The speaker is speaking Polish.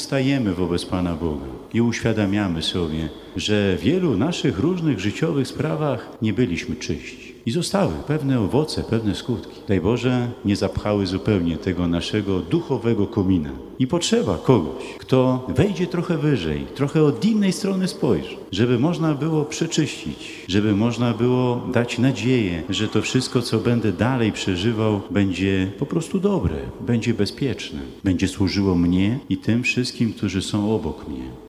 stajemy wobec Pana Boga i uświadamiamy sobie, że w wielu naszych różnych życiowych sprawach nie byliśmy czyści. I zostały pewne owoce, pewne skutki. Daj Boże, nie zapchały zupełnie tego naszego duchowego komina. I potrzeba kogoś, kto wejdzie trochę wyżej, trochę od innej strony spojrzy, żeby można było przeczyścić, żeby można było dać nadzieję, że to wszystko, co będę dalej przeżywał, będzie po prostu dobre, będzie bezpieczne, będzie służyło mnie i tym wszystkim, którzy są obok mnie.